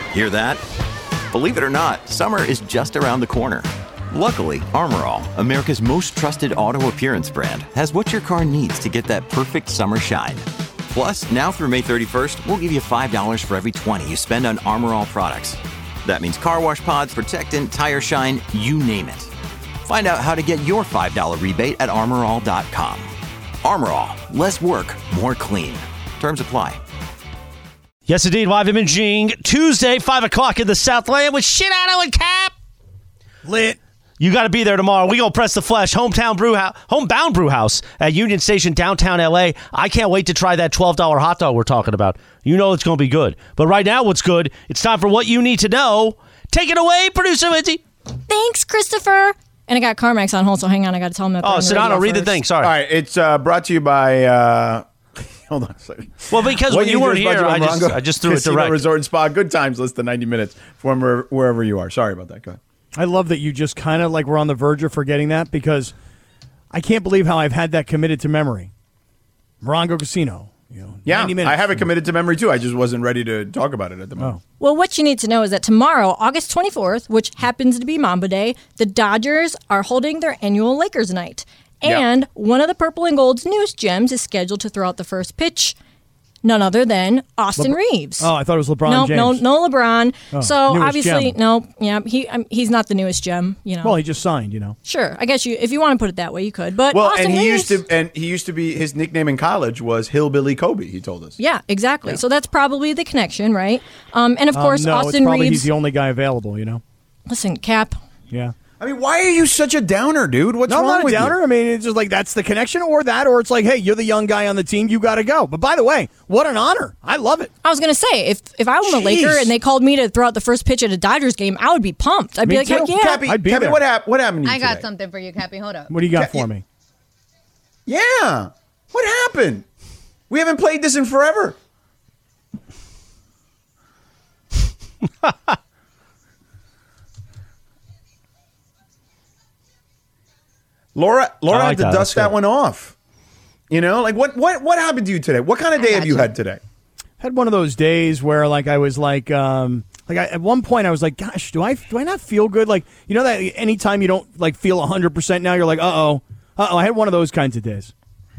Hear that? Believe it or not, summer is just around the corner. Luckily, Armor All, America's most trusted auto appearance brand, has what your car needs to get that perfect summer shine. Plus, now through May 31st, we'll give you $5 for every $20 you spend on Armor All products. That means car wash pods, protectant, tire shine, you name it. Find out how to get your $5 rebate at armorall.com. Armor All, less work, more clean. Terms apply. Yes, indeed. Live imaging Tuesday, 5 o'clock in the Southland with Shinato and Cap. Lit. You got to be there tomorrow. We gonna press the flesh. Homebound Brew House at Union Station, downtown LA. I can't wait to try that $12 hot dog we're talking about. You know it's gonna be good. But right now, what's good? It's time for what you need to know. Take it away, producer Lindsay. Thanks, Christopher. And I got Carmax on hold, so hang on. I got to tell him that. Oh, Sedano, read the thing. Sorry. All right, it's brought to you by. Hold on a second. Well, because when you weren't here, I just threw it direct. Resort and Spa. Good times. Less than 90 minutes from wherever you are. Sorry about that. Go ahead. I love that you just kind of like were on the verge of forgetting that because I can't believe how I've had that committed to memory. Morongo Casino. Yeah, 90 minutes. I have it committed to memory too. I just wasn't ready to talk about it at the moment. Well, what you need to know is that tomorrow, August 24th, which happens to be Mamba Day, the Dodgers are holding their annual Lakers night. And one of the Purple and Gold's newest gems is scheduled to throw out the first pitch. None other than Austin Reeves. Oh, I thought it was LeBron James. No LeBron. Oh, so newest obviously, gem. he's not the newest gem. Well, he just signed. Sure, I guess if you want to put it that way, you could. But well, Austin Reeves, he used to be, his nickname in college was Hillbilly Kobe. He told us. Yeah, exactly. Yeah. So that's probably the connection, right? And of course, no, Austin it's probably Reeves. He's the only guy available. Listen, Cap. Yeah. I mean, why are you such a downer, dude? What's wrong with you? I'm not a downer. I mean, it's just like that's the connection or it's like, hey, you're the young guy on the team. You got to go. But by the way, what an honor. I love it. I was going to say, if I were a Laker and they called me to throw out the first pitch at a Dodgers game, I would be pumped. I'd be like, heck yeah. Cappy, what happened to you I got today? something for you, Cappy. Hold up. What do you got for me? Yeah. What happened? We haven't played this in forever. Laura had to dust that one off. What happened to you today? What kind of day have you had today? Had one of those days where I was at one point I was like, gosh, do I not feel good? That anytime you don't feel 100% now, you're like, uh-oh. I had one of those kinds of days.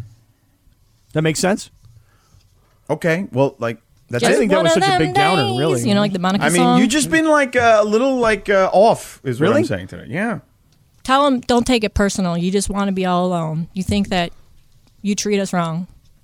That makes sense? Okay. Well, that's I think that was such a big downer, really. Like the Monica song. You just been a little off is what I'm saying today. Yeah. Tell him don't take it personal. You just want to be all alone. You think that you treat us wrong.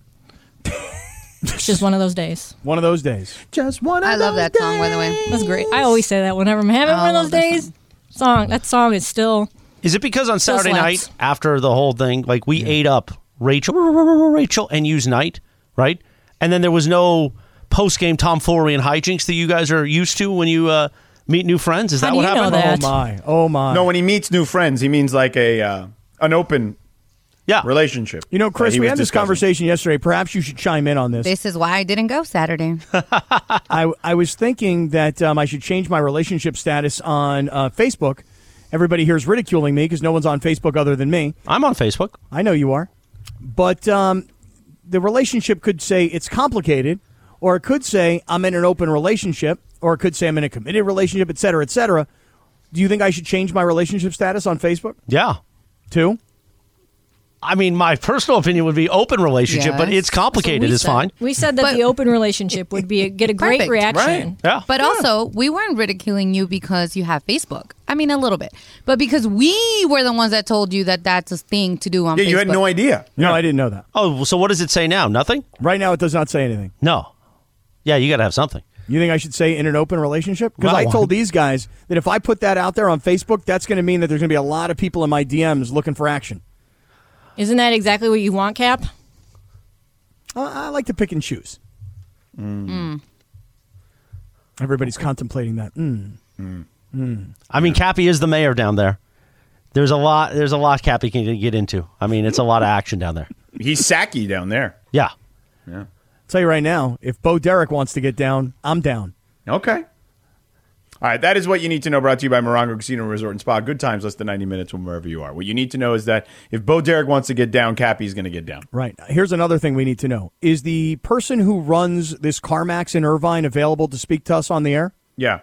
It's just one of those days. One of those days. Just one of those days. I love that song, by the way. That's great. I always say that whenever I'm having one of those days. That song is still... Is it because on Saturday night, after the whole thing, we ate up Rachel and used night, right? And then there was no post-game tomfoolery and hijinks that you guys are used to when you... meet new friends? Is that what happened? Oh my! No, when he meets new friends, he means an open relationship. Chris, we had this conversation yesterday. Perhaps you should chime in on this. This is why I didn't go Saturday. I was thinking that I should change my relationship status on Facebook. Everybody here is ridiculing me because no one's on Facebook other than me. I'm on Facebook. I know you are. But the relationship could say it's complicated, or it could say I'm in an open relationship, or it could say I'm in a committed relationship, et cetera, et cetera. Do you think I should change my relationship status on Facebook? Yeah. To? I mean, my personal opinion would be open relationship, but it's complicated. It's fine. We said that the open relationship would get a great reaction. Right. Yeah. But also, we weren't ridiculing you because you have Facebook. I mean, a little bit. But because we were the ones that told you that that's a thing to do on Facebook. Yeah, you had no idea. No, I didn't know that. Oh, so what does it say now? Nothing? Right now, it does not say anything. No. Yeah, you got to have something. You think I should say in an open relationship? Because I told these guys that if I put that out there on Facebook, that's going to mean that there's going to be a lot of people in my DMs looking for action. Isn't that exactly what you want, Cap? I like to pick and choose. Everybody's contemplating that. I mean, Cappy is the mayor down there. There's a lot Cappy can get into. I mean, it's a lot of action down there. He's sacky down there. Yeah. Yeah. Tell you right now, if Bo Derek wants to get down, I'm down. Okay. All right, that is what you need to know, brought to you by Morongo Casino Resort and Spa. Good times, less than 90 minutes from wherever you are. What you need to know is that if Bo Derek wants to get down, Cappy's going to get down. Right. Here's another thing we need to know. Is the person who runs this CarMax in Irvine available to speak to us on the air? Yeah.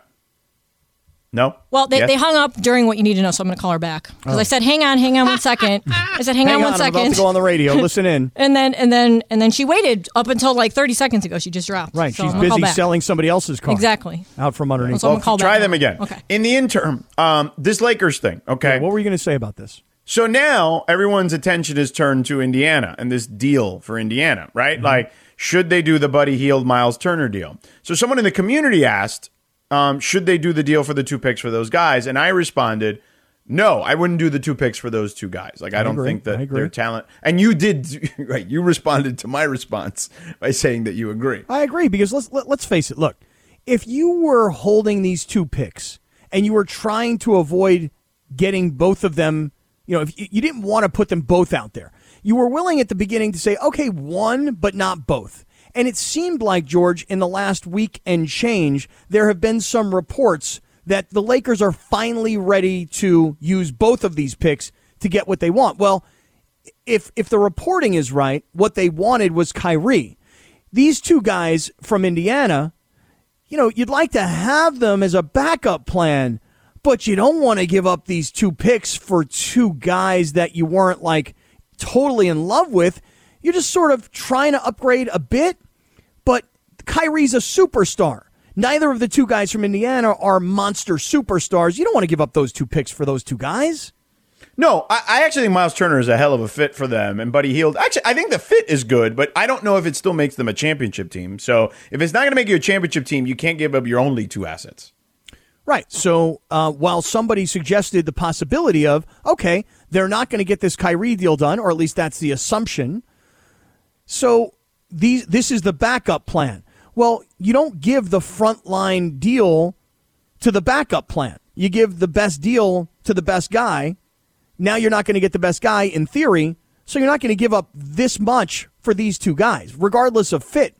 No? Well, Yes? they hung up during what you need to know, so I'm going to call her back. Because I said, hang on 1 second. I said, hang on 1 I'm about second. to go on the radio. Listen in. And then she waited up until like 30 seconds ago. She just dropped. Right. So She's I'm gonna call busy back. selling somebody else's car. Exactly. Out from underneath. So I'm gonna call back Try now. them again. Okay. In the interim, this Lakers thing, okay? What were you going to say about this? So now everyone's attention is turned to Indiana and this deal for Indiana, right? Like, should they do the Buddy Hield, Miles Turner deal? So someone in the community asked, should they do the deal for the 2 picks for those guys? And I responded, no, I wouldn't do the 2 picks for those 2 guys. Like, I don't agree. think I that agree. their talent. And you did, right? You responded to my response by saying that you agree. I agree because let's face it. Look, if you were holding these 2 picks and you were trying to avoid getting both of them, if you didn't want to put them both out there, you were willing at the beginning to say, okay, one, but not both. And it seemed like, George, in the last week and change, there have been some reports that the Lakers are finally ready to use both of these picks to get what they want. Well, if the reporting is right, what they wanted was Kyrie. These 2 guys from Indiana, you'd like to have them as a backup plan, but you don't want to give up these 2 picks for 2 guys that you weren't like totally in love with. You're just sort of trying to upgrade a bit, but Kyrie's a superstar. Neither of the 2 guys from Indiana are monster superstars. You don't want to give up those 2 picks for those 2 guys. No, I actually think Miles Turner is a hell of a fit for them, and Buddy Hield. Actually, I think the fit is good, but I don't know if it still makes them a championship team. So if it's not going to make you a championship team, you can't give up your only 2 assets. Right. So while somebody suggested the possibility of, okay, they're not going to get this Kyrie deal done, or at least that's the assumption. So this is the backup plan. Well, you don't give the frontline deal to the backup plan. You give the best deal to the best guy. Now you're not going to get the best guy in theory, so you're not going to give up this much for these 2 guys, regardless of fit.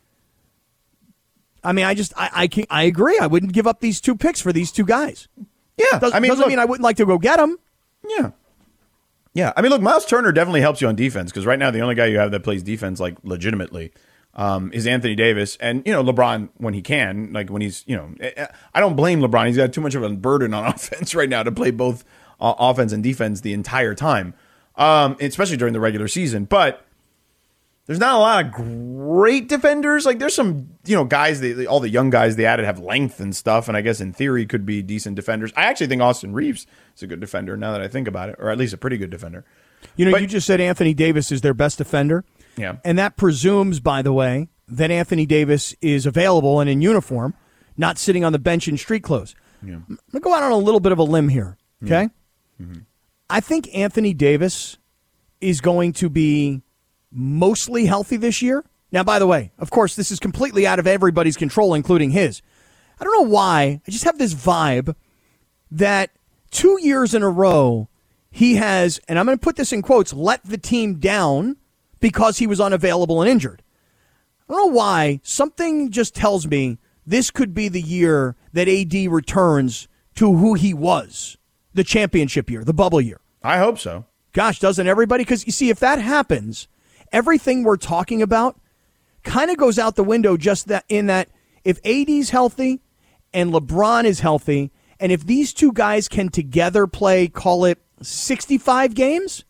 I mean, I agree. I wouldn't give up these 2 picks for these 2 guys. Yeah, Doesn't mean I wouldn't like to go get them. Yeah. Yeah. I mean, look, Miles Turner definitely helps you on defense because right now the only guy you have that plays defense like legitimately is Anthony Davis. And, LeBron when he can, like when he's, I don't blame LeBron. He's got too much of a burden on offense right now to play both offense and defense the entire time, especially during the regular season. But there's not a lot of great defenders. Like there's some, guys, all the young guys they added have length and stuff. And I guess in theory could be decent defenders. I actually think Austin Reeves is a good defender now that I think about it, or at least a pretty good defender. You just said Anthony Davis is their best defender. Yeah. And that presumes, by the way, that Anthony Davis is available and in uniform, not sitting on the bench in street clothes. Yeah. I'm going to go out on a little bit of a limb here, okay? Mm-hmm. I think Anthony Davis is going to be mostly healthy this year. Now, by the way, of course, this is completely out of everybody's control, including his. I don't know why. I just have this vibe that 2 years in a row, he has, and I'm going to put this in quotes, let the team down because he was unavailable and injured. I don't know why. Something just tells me this could be the year that AD returns to who he was, the championship year, the bubble year. I hope so. Gosh, doesn't everybody? Because you see, if that happens, everything we're talking about kind of goes out the window just that in that if AD's healthy and LeBron is healthy, and if these 2 guys can together play, call it 65 games,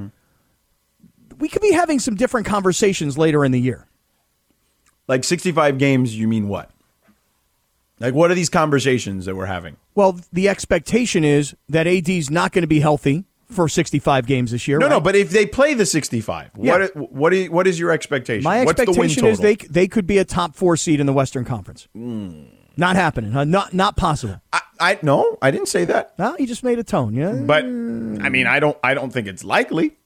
we could be having some different conversations later in the year. Like 65 games, you mean what? Like, what are these conversations that we're having? Well, the expectation is that AD's not going to be healthy for 65 games this year. No, but if they play the 65, Yeah. what is your expectation? My What's expectation the win is total? they could be a top 4 seed in the Western Conference. Not happening. Not possible. No, I didn't say that. No, you just made a tone. Yeah, But I mean, I don't think it's likely.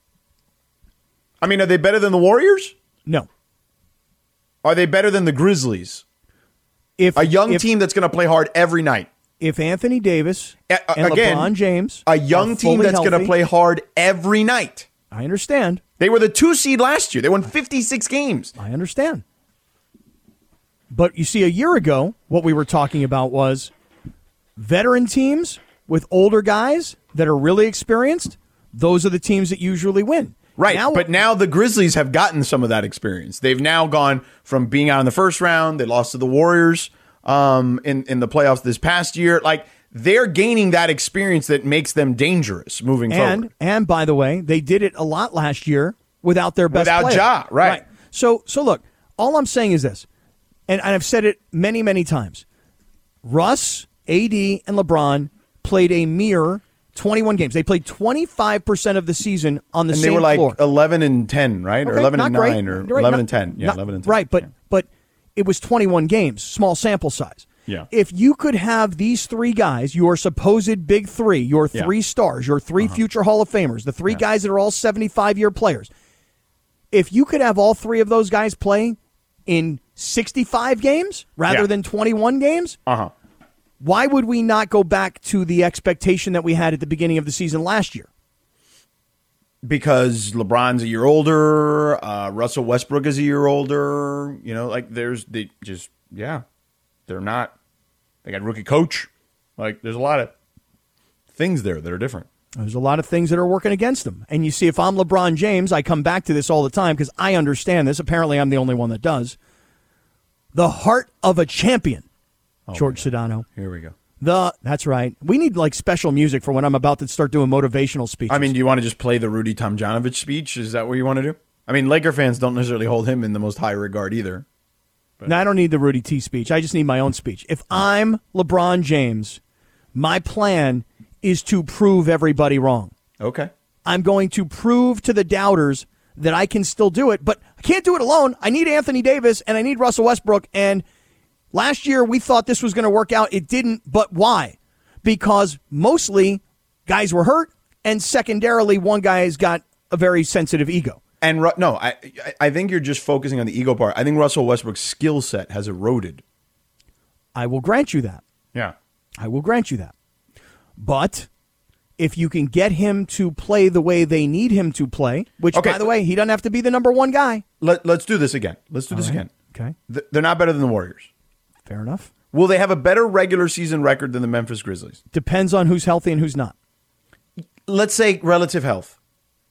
I mean, are they better than the Warriors? no. Are they better than the Grizzlies? If A young team that's going to play hard every night. if Anthony Davis and Again, LeBron James, a young are team fully that's going to healthy, play hard every night. I understand. They were the 2 seed last year. They won 56 games. I understand. But you see, a year ago, what we were talking about was veteran teams with older guys that are really experienced. Those are the teams that usually win. Right, but now the Grizzlies have gotten some of that experience. They've now gone from being out in the first round. They lost to the Warriors in the playoffs this past year. Like, they're gaining that experience that makes them dangerous moving forward. And by the way, they did it a lot last year without their best player. Without Ja, right. So look, all I'm saying is this, and I've said it many, many times. Russ, AD, and LeBron played a mere 21 games. They played 25% of the season on the same floor. And they were like 11 and 10, right? Okay, or 11 and 9 great. or Right, 11 and 10. Yeah, 11 and 10. Right, but it was 21 games, small sample size. Yeah. If you could have these three guys, your supposed big three, your three stars, your three future Hall of Famers, the three guys that are all 75-year players, if you could have all three of those guys play in 65 games rather than 21 games, why would we not go back to the expectation that we had at the beginning of the season last year? Because LeBron's a year older, Russell Westbrook is a year older. You know, like they're not. They got rookie coach. Like, there's a lot of things there that are different. There's a lot of things that are working against them. And you see, if I'm LeBron James, I come back to this all the time because I understand this. Apparently, I'm the only one that does. The heart of a champion, George Sedano. Here we go. That's right. We need like special music for when I'm about to start doing motivational speeches. I mean, do you want to just play the Rudy Tomjanovich speech? Is that what you want to do? I mean, Laker fans don't necessarily hold him in the most high regard either. No, I don't need the Rudy T speech. I just need my own speech. If I'm LeBron James, my plan is to prove everybody wrong. Okay. I'm going to prove to the doubters that I can still do it, but I can't do it alone. I need Anthony Davis and I need Russell Westbrook. And last year we thought this was going to work out. It didn't, but why? Because mostly guys were hurt, and secondarily one guy has got a very sensitive ego. And I think you're just focusing on the ego part. I think Russell Westbrook's skill set has eroded. I will grant you that. Yeah. I will grant you that. But if you can get him to play the way they need him to play, which, by the way, he doesn't have to be the number one guy. Let's do this again. Again. Okay. They're not better than the Warriors. Fair enough. Will they have a better regular season record than the Memphis Grizzlies? Depends on who's healthy and who's not. Let's say relative health.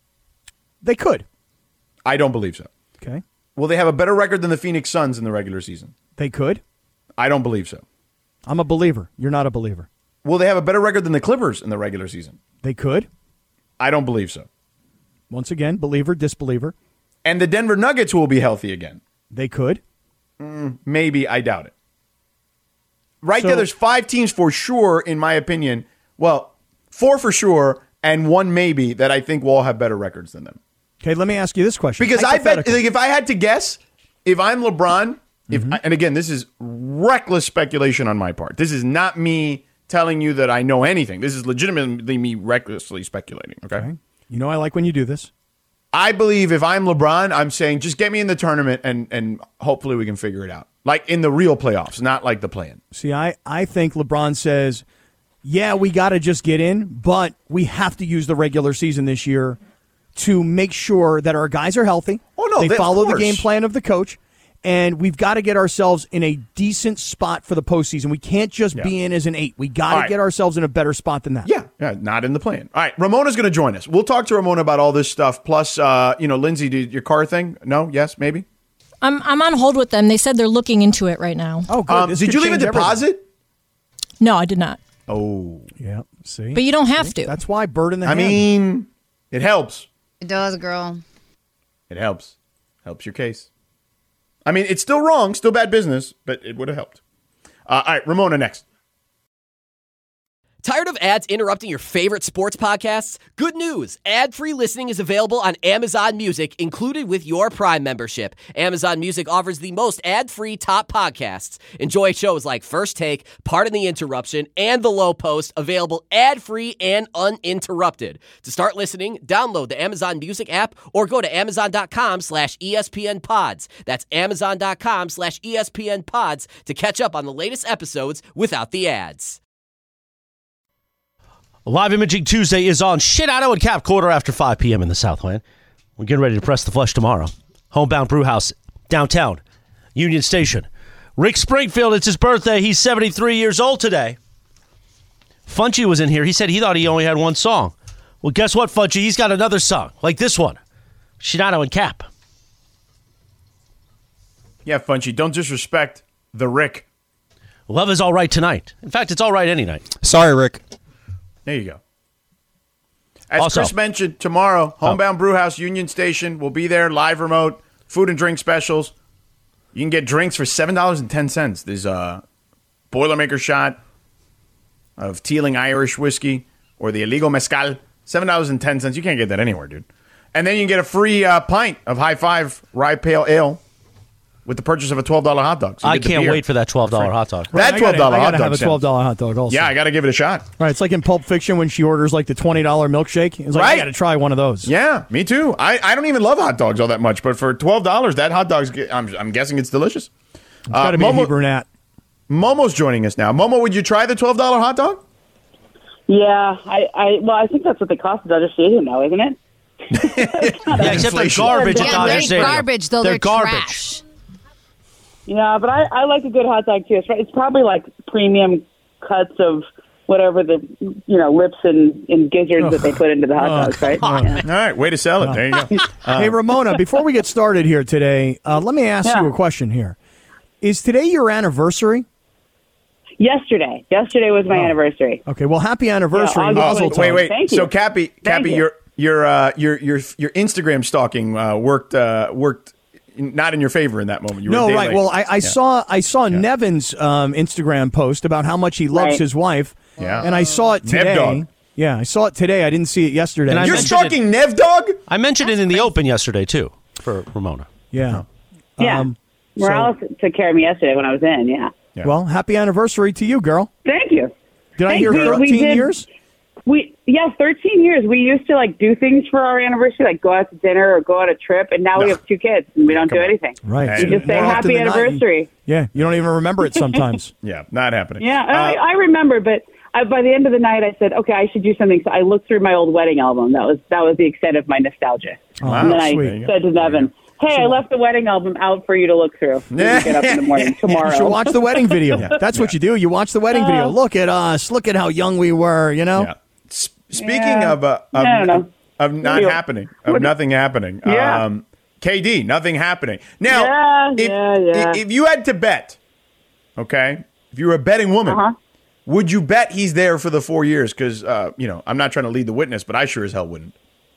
They could. I don't believe so. Okay. Will they have a better record than the Phoenix Suns in the regular season? They could. I don't believe so. I'm a believer. You're not a believer. Will they have a better record than the Clippers in the regular season? They could. I don't believe so. Once again, believer, disbeliever. And the Denver Nuggets will be healthy again. They could. Maybe. I doubt it. Right there, there's 5 teams for sure, in my opinion. Well, 4 for sure, and 1 maybe that I think will all have better records than them. Okay, let me ask you this question. Because I bet, like, if I had to guess, if I'm LeBron, and again, this is reckless speculation on my part. This is not me telling you that I know anything. This is legitimately me recklessly speculating, okay? You know I like when you do this. I believe if I'm LeBron, I'm saying just get me in the tournament and hopefully we can figure it out. Like in the real playoffs, not like the play-in. See, I think LeBron says, yeah, we got to just get in, but we have to use the regular season this year to make sure that our guys are healthy. Oh, no, they follow of the course. game plan of the coach, and we've got to get ourselves in a decent spot for the postseason. We can't just be in as an 8. We got to get ourselves in a better spot than that. Yeah, not in the play-in. All right, Ramona's going to join us. We'll talk to Ramona about all this stuff. Plus, Lindsay, did your car thing? No? Yes? Maybe? I'm on hold with them. They said they're looking into it right now. Oh, good. This did could you leave a change everything. deposit? No, I did not. Oh. Yeah, see? But you don't have to. That's why bird in the I hand. mean, it helps. It does, girl. It helps. Helps your case. I mean, it's still wrong, still bad business, but it would have helped. All right, Ramona next. Tired of ads interrupting your favorite sports podcasts? Good news. Ad-free listening is available on Amazon Music, included with your Prime membership. Amazon Music offers the most ad-free top podcasts. Enjoy shows like First Take, Pardon the Interruption, and The Low Post, available ad-free and uninterrupted. To start listening, download the Amazon Music app or go to amazon.com/ESPN Pods. That's amazon.com/ESPN Pods to catch up on the latest episodes without the ads. Live Imaging Tuesday is on Shinato and Cap, 5:15 p.m. in the Southland. We're getting ready to press the flesh tomorrow. Homebound Brewhouse, downtown, Union Station. Rick Springfield, it's his birthday. He's 73 years old today. Funchy was in here. He said he thought he only had one song. Well, guess what, Funchy? He's got another song, like this one. Shinato and Cap. Yeah, Funchy, don't disrespect the Rick. Love is all right tonight. In fact, it's all right any night. Sorry, Rick. There you go. As Also- Chris mentioned, tomorrow, Homebound Brewhouse, Union Station, will be there, live remote, food and drink specials. You can get drinks for $7.10. There's a Boilermaker shot of Teeling Irish whiskey or the illegal mezcal, $7.10. You can't get that anywhere, dude. And then you can get a free pint of High Five Rye Pale Ale with the purchase of a $12 hot dog. So you I get the can't beer. wait for that $12 hot dog. That $12 I gotta hot dog have a $12 sounds- hot dog also. Yeah, I got to give it a shot. Right, it's like in Pulp Fiction when she orders like the $20 milkshake. It's like, I Right. got to try one of those. Yeah, me too. I don't even love hot dogs all that much, but for $12, that hot dog's, I'm guessing it's delicious. It's got to be a Hebrew Nat. Momo's joining us now. Momo, would you try the $12 hot dog? Yeah, I think that's what they cost at Dodger Stadium now, isn't it? Yeah, except they're Inflation. garbage at Yeah, Dodger they're Stadium. garbage, though. They're garbage. trash. Yeah, but I like a good hot dog too. It's probably like premium cuts of whatever the lips and gizzards that they put into the hot dogs, right? Yeah. All right, way to sell it. There you go. Hey, Ramona, before we get started here today, let me ask you a question here. Is today your anniversary? Yesterday was my anniversary. Okay, well, happy anniversary. Yeah, August Mazel 20th. tov. Wait. Thank you. So, Cappy, Thank you. your Instagram stalking worked not in your favor in that moment. You were a No, day right. late. Well, I saw Nevin's Instagram post about how much he loves Right. his wife. Yeah. And I saw it today. Dog. Yeah, I saw it today. I didn't see it yesterday. And I You're mentioned stalking Nev Dog? I mentioned it in the Open yesterday, too, for Ramona. yeah. Yeah. Morales took care of me yesterday when I was in, yeah. Yeah. Well, happy anniversary to you, girl. Thank you. Did I Thank hear you. 13 years? 13 years. We used to do things for our anniversary, like go out to dinner or go on a trip, and now we have 2 kids and we don't do anything. Right. We just say More often happy than not, anniversary. Yeah, you don't even remember it sometimes. Yeah, not happening. Yeah, I remember, but by the end of the night, I said, okay, I should do something. So I looked through my old wedding album. That was the extent of my nostalgia. Wow, And then I sweet. said to Nevin, hey, I left the wedding album out for you to look through when you get up in the morning tomorrow. You should watch the wedding video. That's what you do. You watch the wedding video. Look at us. Look at how young we were, you know? Yeah. Speaking Yeah. of I don't know. of not What do you- happening, of nothing happening. Yeah. KD, nothing happening. Now, Yeah. if you had to bet, okay, if you were a betting woman, would you bet he's there for the 4 years? Because I'm not trying to lead the witness, but I sure as hell wouldn't.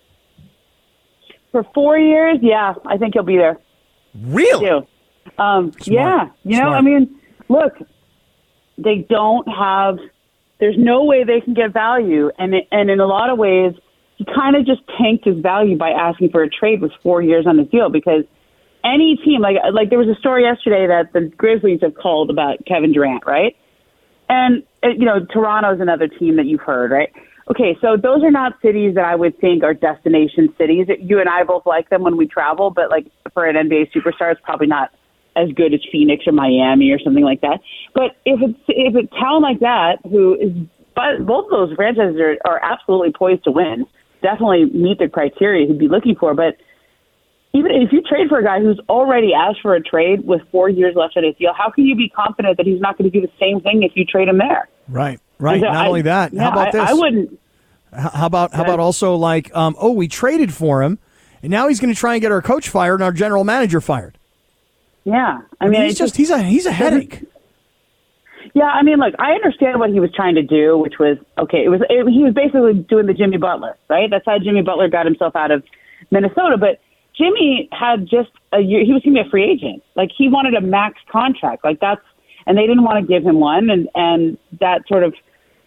For 4 years, yeah, I think he'll be there. Really? Too. Yeah. Smart. I mean, look, they don't have. There's no way they can get value, and in a lot of ways, he kind of just tanked his value by asking for a trade with 4 years on his deal. Because any team, like there was a story yesterday that the Grizzlies have called about Kevin Durant, right? And Toronto's another team that you've heard, right? Okay, so those are not cities that I would think are destination cities. You and I both like them when we travel, but like for an NBA superstar, it's probably not as good as Phoenix or Miami or something like that. But if it's a town like that, but both of those franchises are absolutely poised to win, definitely meet the criteria he'd be looking for. But even if you trade for a guy who's already asked for a trade with 4 years left on his deal, how can you be confident that he's not going to do the same thing if you trade him there? Right. Not only that, how about this? I wouldn't. How about also we traded for him, and now he's going to try and get our coach fired and our general manager fired. Yeah, I mean, he's a headache. Yeah, I mean, look, I understand what he was trying to do, which was he was basically doing the Jimmy Butler, right? That's how Jimmy Butler got himself out of Minnesota. But Jimmy had just a year; he was going to be a free agent. Like he wanted a max contract, and they didn't want to give him one, and that sort of,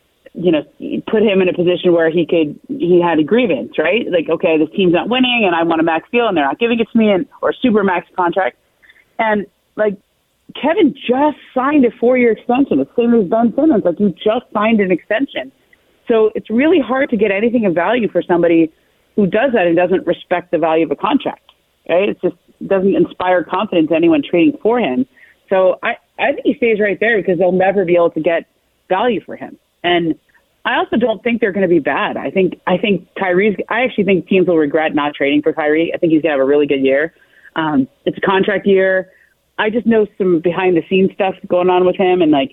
put him in a position where he had a grievance, right? Like, okay, this team's not winning, and I want a max deal, and they're not giving it to me, or a super max contract, and like. Kevin just signed a 4-year extension. The same as Ben Simmons. Like, he just signed an extension. So it's really hard to get anything of value for somebody who does that and doesn't respect the value of a contract, right? It just doesn't inspire confidence in anyone trading for him. So I think he stays right there because they'll never be able to get value for him. And I also don't think they're going to be bad. I think Kyrie's – I actually think teams will regret not trading for Kyrie. I think he's going to have a really good year. It's a contract year. I just know some behind-the-scenes stuff going on with him, and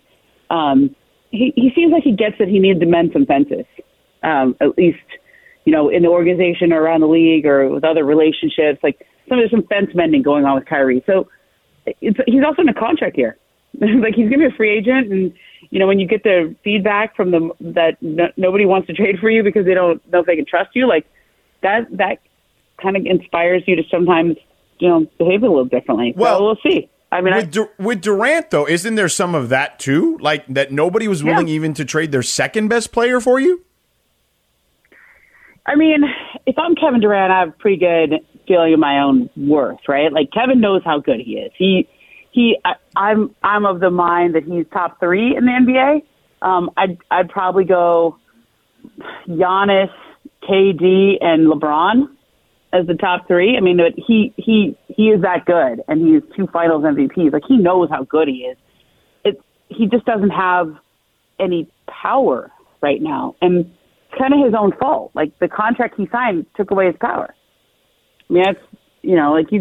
he seems like he gets that he needs to mend some fences, at least in the organization or around the league or with other relationships. Like there's some fence mending going on with Kyrie. So he's also in a contract year, Like, he's going to be a free agent, and when you get the feedback from them that nobody wants to trade for you because they don't know if they can trust you, like that kind of inspires you to sometimes behave a little differently. Well, so we'll see. I mean, with Durant though, isn't there some of that too? Like that nobody was willing even to trade their second best player for you? I mean, if I'm Kevin Durant, I have a pretty good feeling of my own worth, right? Like, Kevin knows how good he is. I'm of the mind that he's top 3 in the NBA. I'd probably go Giannis, KD, and LeBron as the top 3. I mean, he is that good, and he has 2 Finals MVPs. Like, he knows how good he is. He just doesn't have any power right now, and it's kind of his own fault. Like, the contract he signed took away his power. I mean, that's you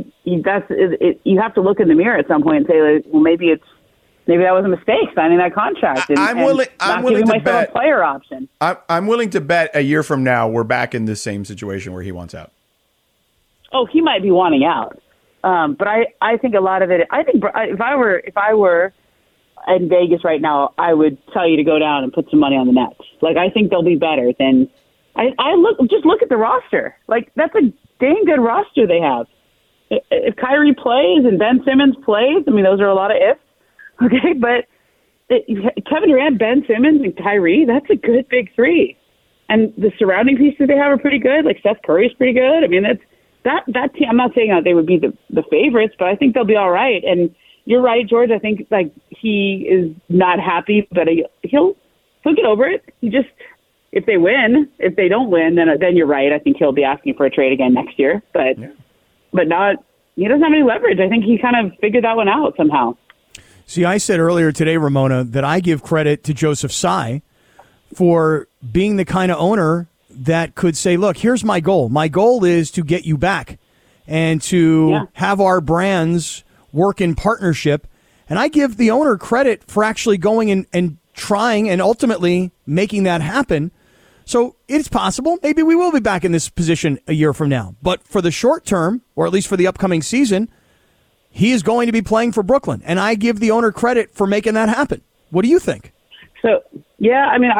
have to look in the mirror at some point and say, like, well, maybe that was a mistake signing that contract and not giving myself a player option. I'm willing to bet a year from now we're back in the same situation where he wants out. Oh, he might be wanting out, but I think a lot of it. I think if I were in Vegas right now, I would tell you to go down and put some money on the Nets. Like, I think they'll be better than. Look at the roster. Like, that's a dang good roster they have. If Kyrie plays and Ben Simmons plays, I mean, those are a lot of ifs. Okay, but Kevin Durant, Ben Simmons, and Kyrie, that's a good big 3. And the surrounding pieces they have are pretty good. Like, Seth Curry's pretty good. I mean, that team. I'm not saying that they would be the favorites, but I think they'll be all right. And you're right, George. I think, like, he is not happy, but he'll get over it. He just. If they win, if they don't win, then you're right. I think he'll be asking for a trade again next year. But not. He doesn't have any leverage. I think he kind of figured that one out somehow. See, I said earlier today, Ramona, that I give credit to Joseph Tsai for being the kind of owner that could say, look, here's my goal. My goal is to get you back and to have our brands work in partnership. And I give the owner credit for actually going and trying and ultimately making that happen. So it's possible. Maybe we will be back in this position a year from now. But for the short term, or at least for the upcoming season, he is going to be playing for Brooklyn. And I give the owner credit for making that happen. What do you think? So, I mean,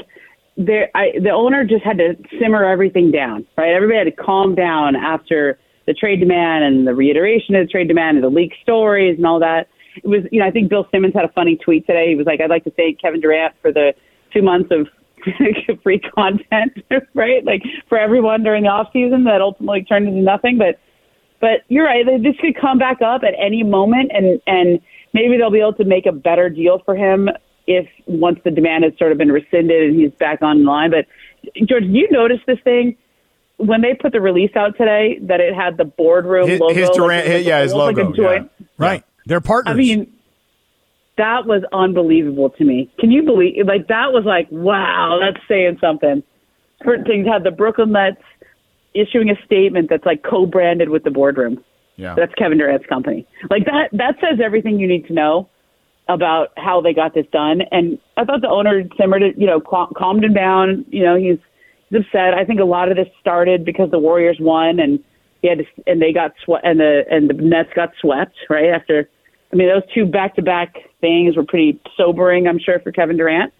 the owner just had to simmer everything down, right? Everybody had to calm down after the trade demand and the reiteration of the trade demand and the leaked stories and all that. It was, I think Bill Simmons had a funny tweet today. He was like, I'd like to thank Kevin Durant for the 2 months of free content, right? Like, for everyone during the off season that ultimately turned into nothing. But you're right. This could come back up at any moment, and maybe they'll be able to make a better deal for him once the demand has sort of been rescinded and he's back online. But George, you notice this thing when they put the release out today that it had the boardroom logo? His Durant, his logo, like a joint. Right. They're partners. I mean, that was unbelievable to me. Can you believe? Like, that was like, wow, that's saying something. Certain things had the Brooklyn Nets issuing a statement that's like co-branded with the boardroom. Yeah, that's Kevin Durant's company. Like, that says everything you need to know about how they got this done. And I thought the owner simmered it, calmed him down. He's upset. I think a lot of this started because the Warriors won and they got swept, and the Nets got swept right after. I mean, those 2 back-to-back things were pretty sobering, I'm sure, for Kevin Durant.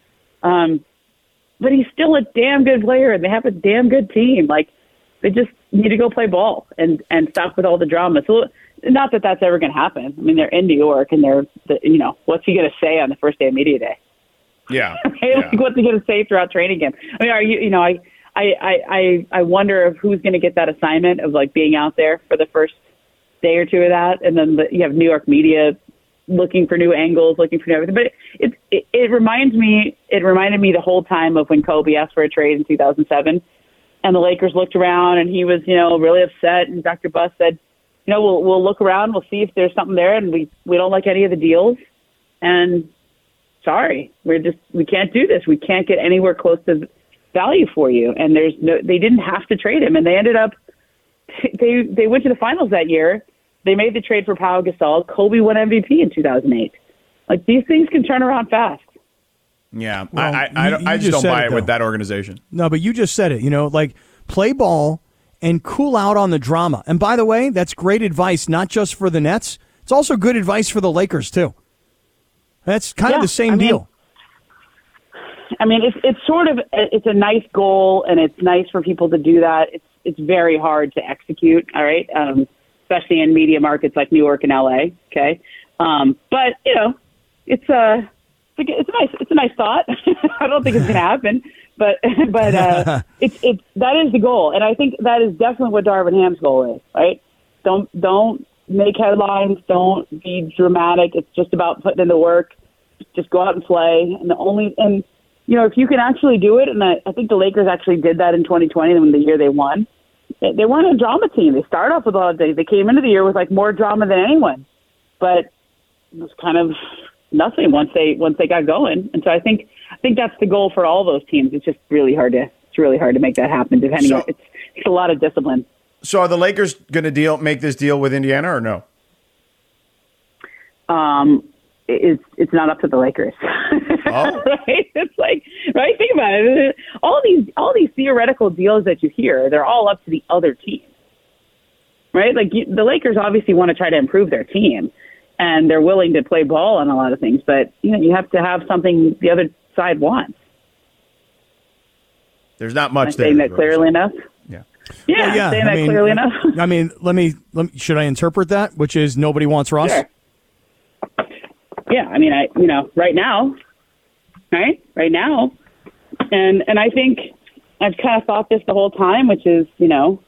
But he's still a damn good player, and they have a damn good team. Like, they just need to go play ball and stop with all the drama. So, not that that's ever going to happen. I mean, they're in New York, and what's he going to say on the first day of media day? Yeah. Right? Yeah. Like, what's he going to say throughout training camp? I mean, I wonder if who's going to get that assignment of, like, being out there for the first day or 2 of that, and then you have New York media looking for new angles, looking for new everything. But it reminded me the whole time of when Kobe asked for a trade in 2007, and the Lakers looked around, and he was really upset, and Dr. Buss said, we'll look around, we'll see if there's something there, and we don't like any of the deals, and sorry, we can't do this. We can't get anywhere close to value for you, and they didn't have to trade him, and they ended up. They went to the finals that year. They made the trade for Pau Gasol. Kobe won MVP in 2008. Like, these things can turn around fast. Yeah, well, I just don't buy it with that organization. No, but you just said it. Like, play ball and cool out on the drama. And by the way, that's great advice, not just for the Nets. It's also good advice for the Lakers, too. That's kind of the same deal. I mean, it's sort of it's a nice goal, and it's nice for people to do that. It's very hard to execute. All right, especially in media markets like New York and LA. Okay, but you know, it's a nice thought. I don't think it's going to happen, but it's that is the goal, and I think that is definitely what Darvin Ham's goal is. Right? Don't make headlines. Don't be dramatic. It's just about putting in the work. Just go out and play, and you know, if you can actually do it, and I think the Lakers actually did that in 2020 when the year they won. They weren't a drama team. They started off with a lot of things. They came into the year with like more drama than anyone, but it was kind of nothing once they got going. And so I think that's the goal for all those teams. It's just really hard to make that happen. Depending on it's a lot of discipline. So are the Lakers going to make this deal with Indiana or no? It's not up to the Lakers. Oh. Right? It's like, right? Think about it. All these theoretical deals that you hear, they're all up to the other team. Right? Like the Lakers obviously want to try to improve their team, and they're willing to play ball on a lot of things, but you know, you have to have something the other side wants. There's not much there. Saying that clearly enough? Yeah. Yeah, saying that clearly enough. I mean, let me should I interpret that, which is nobody wants Russ? Sure. Yeah, I mean, right now, and I think I've kind of thought this the whole time, which is, you know,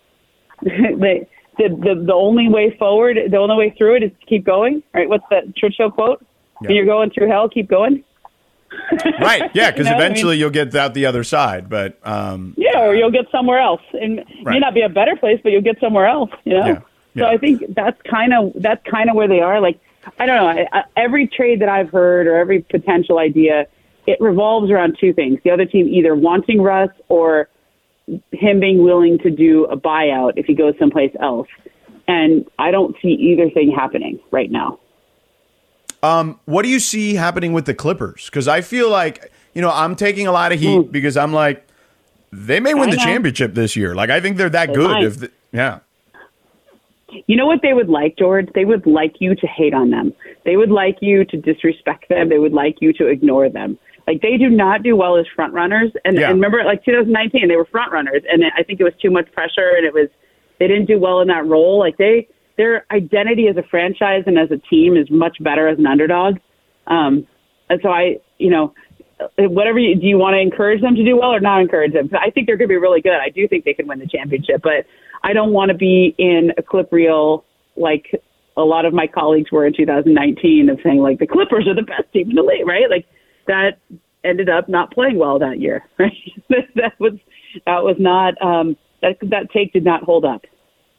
the only way forward, the only way through it is to keep going, right? What's that Churchill quote? Yeah. When you're going through hell, keep going. Right, yeah, because eventually you'll get out the other side, but or you'll get somewhere else, and it may not be a better place, but you'll get somewhere else, you know. Yeah. So I think that's kind of where they are. Like, I don't know. Every trade that I've heard or every potential idea, it revolves around two things. The other team either wanting Russ or him being willing to do a buyout if he goes someplace else. And I don't see either thing happening right now. What do you see happening with the Clippers? Because I feel like, you know, I'm taking a lot of heat because I'm like, they may win the championship this year. Like, I think they're that good. You know what they would like, George? They would like you to hate on them. They would like you to disrespect them. They would like you to ignore them. Like, they do not do well as front runners. And remember, like 2019, they were front runners, and I think it was too much pressure, and they didn't do well in that role. Like, their identity as a franchise and as a team is much better as an underdog. And so whatever do you want to encourage them to do well or not encourage them? I think they're going to be really good. I do think they can win the championship, but I don't want to be in a clip reel like a lot of my colleagues were in 2019 of saying like the Clippers are the best team in the league, right? Like that ended up not playing well that year, right? that was not that take did not hold up.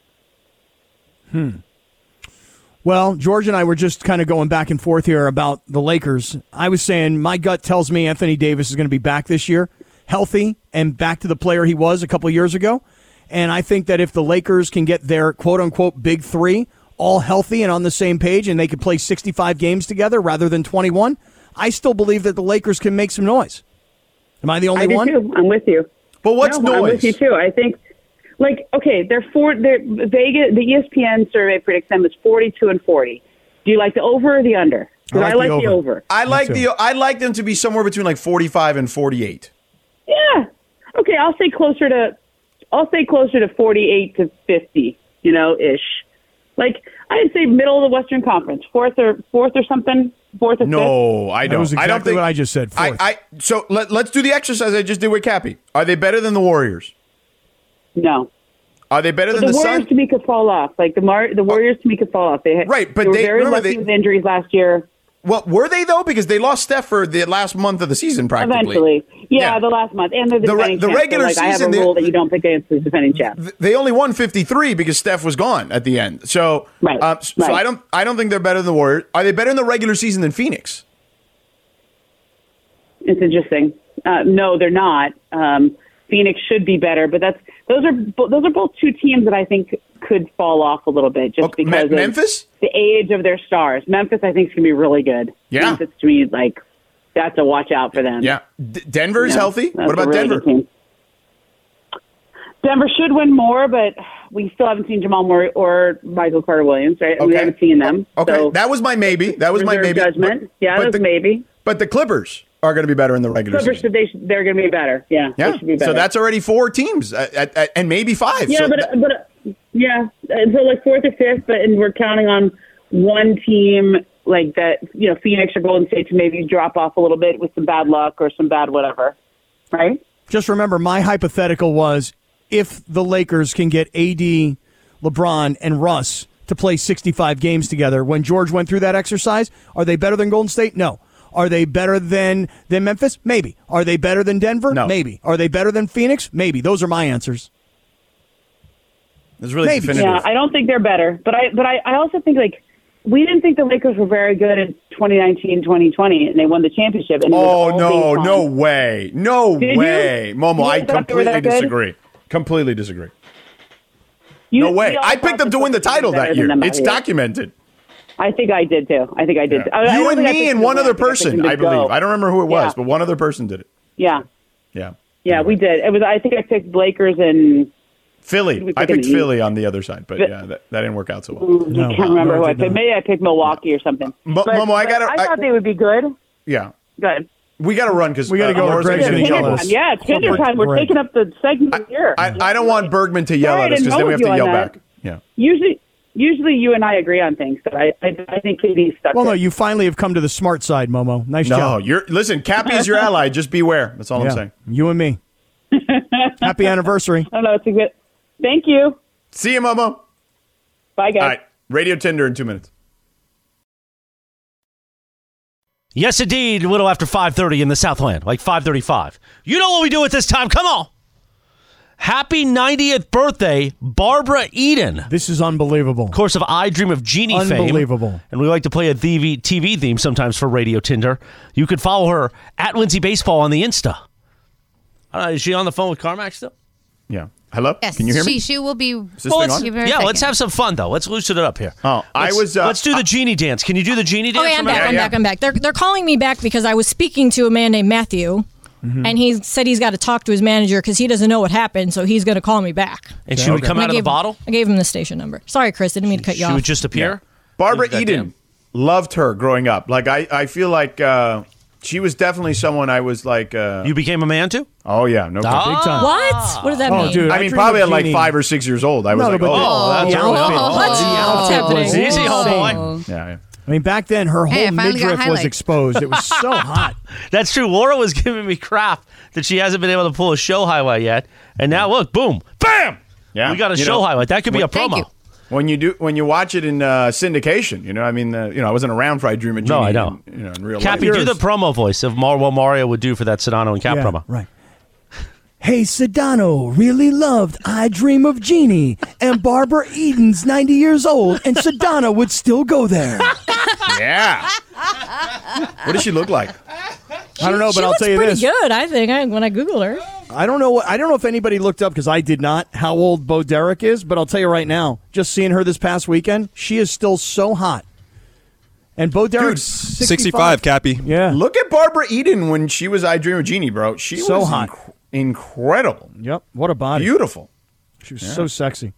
Well, George and I were just kind of going back and forth here about the Lakers. I was saying my gut tells me Anthony Davis is going to be back this year, healthy, and back to the player he was a couple of years ago. And I think that if the Lakers can get their quote-unquote big three all healthy and on the same page and they could play 65 games together rather than 21, I still believe that the Lakers can make some noise. Am I the only one? I do too. I'm with you. But what's noise? I'm with you too. I think, like, okay, Vegas, the ESPN survey predicts them as 42-40. Do you like the over or the under? Because I like the over. I like them to be somewhere between like 45 and 48. Yeah. Okay, I'll say closer to 48 to 50, ish. Like, I'd say middle of the Western Conference, fourth or something, fourth or fifth. No, I don't. That was exactly I don't think what I just said. Fourth. So let's do the exercise I just did with Cappy. Are they better than the Warriors? No. Are they better than the Warriors Suns? To me could fall off. Like the Warriors to me could fall off. They were very lucky with injuries last year. Well, were they though? Because they lost Steph for the last month of the season, practically. Eventually, yeah. The last month, and the defending champ. Regular season. I have a rule that you don't pick against the defending champ. They only won 53 because Steph was gone at the end. So, so I don't think they're better than the Warriors. Are they better in the regular season than Phoenix? It's interesting. No, they're not. Phoenix should be better, but those are both two teams that I think could fall off a little bit just because Memphis? Of the age of their stars. Memphis, I think, is going to be really good. Yeah. Memphis, to me, like, that's a watch out for them. Yeah. Denver's healthy. What about really Denver? Denver should win more, but we still haven't seen Jamal Murray or Michael Carter-Williams, right? We Okay. haven't seen them. Okay, So that was my maybe. That was my reserve maybe. judgment. Yeah, that was maybe. But the Clippers are going to be better in the regular Clippers, season. they're going to be better. Yeah, Yeah, they should be better. so that's already 4 teams and maybe 5. Yeah, so so like 4th or 5th, and we're counting on one team like that, Phoenix or Golden State to maybe drop off a little bit with some bad luck or some bad whatever, right? Just remember, my hypothetical was if the Lakers can get AD, LeBron, and Russ to play 65 games together. When George went through that exercise, are they better than Golden State? No. Are they better than Memphis? Maybe. Are they better than Denver? No. Maybe. Are they better than Phoenix? Maybe. Those are my answers. It's really Maybe. definitive. Yeah, I don't think they're better, but I also think we didn't think the Lakers were very good in 2019, 2020, and they won the championship. And No way. No Did way. you? Momo, You I thought they were completely that good? disagree. Completely disagree. No way. I picked them to win the title that year. It's documented. I think I did too. I think I did. Yeah. I You don't and think I me picked and them one to other win. I think I person, picked them I to go. believe. I don't remember who it was, Yeah. but one other person did it. Yeah, Yeah. we did. It was. I think I picked Lakers and Philly. was I picked picking the Philly on the other side, but yeah, that didn't work out so well. I can't remember who I did picked. not. Maybe I picked Milwaukee or something. Momo, I thought they would be good. Yeah. Good. We got to run because We gotta go to Laura's Greg's gonna gonna yell yell at us. us. Yeah, it's dinner time. We're break. taking up the segment here. I don't want Bergman to yell Sorry, at I us didn't because then know we have you to on yell that. back. Yeah. Usually you and I agree on things, but I think KD's stuck. Well, no, there. you finally have come to the smart side, Momo. Nice No, job. listen, Cappy is your ally. Just beware. That's all I'm Yeah. saying. You and me. Happy anniversary. I don't know. It's a good. Thank you. See you, Momo. Bye, guys. All right. Radio Tinder in 2 minutes. Yes, indeed. A little after 5:30 in the Southland, like 5:35. You know what we do at this time. Come on. Happy 90th birthday, Barbara Eden. This is unbelievable. Of course, of I Dream of Jeannie fame. Unbelievable. And we like to play a TV theme sometimes for Radio Tinder. You could follow her at Lindsay Baseball on the Insta. Is she on the phone with Carmack still? Yeah. Hello? Yes, Can you hear me? she will be. Is this thing on? Give her a Yeah, let's second. have some fun, though. Let's loosen it up here. Oh, Let's do the genie dance. Can you do the genie dance? Okay, I'm for me? back. I'm back. They're calling me back because I was speaking to a man named Matthew, and he said he's got to talk to his manager because he doesn't know what happened, so he's going to call me back. And she would come And out of the bottle? I gave him the station number. Sorry, Chris, I didn't mean to cut you She off. would just appear? Barbara Goddamn. Eden. Loved her growing up. Like, I feel like she was definitely someone I was like. You became a man, too? Oh, yeah. No problem. Big time. What? What does that Oh, mean? dude. I mean, Dream probably of at like Jeannie. 5 or 6 years old. I was like, but that's the early outfit, on. What? the outfit was Easy, homeboy. Oh. yeah. I mean, back then, her Hey, I whole finally got midriff was highlights. exposed. It was so hot. That's true. Laura was giving me crap that she hasn't been able to pull a show highlight yet. And now, look, boom, bam! Yeah. We got a You show know, highlight. That could be a Thank promo. you. When you watch it in syndication, I mean, I wasn't around for I Dream of Jeannie. No, I know. In real Cappy, life. do the promo voice of what Mario would do for that Sedano and Cap Yeah, promo. right. Hey, Sedano really loved I Dream of Jeannie, and Barbara Eden's 90 years old, and Sedano would still go there. Yeah. What does she look like? I don't know, but she I'll looks tell you pretty this. good, I think, when I Google her. I don't know if anybody looked up, because I did not, how old Bo Derek is, but I'll tell you right now, just seeing her this past weekend, she is still so hot. And Bo Derek's 65, Cappy. Yeah. Look at Barbara Eden when she was I Dream of Jeannie, bro. She So was hot. incredible. Yep. What a body. Beautiful. She was so sexy.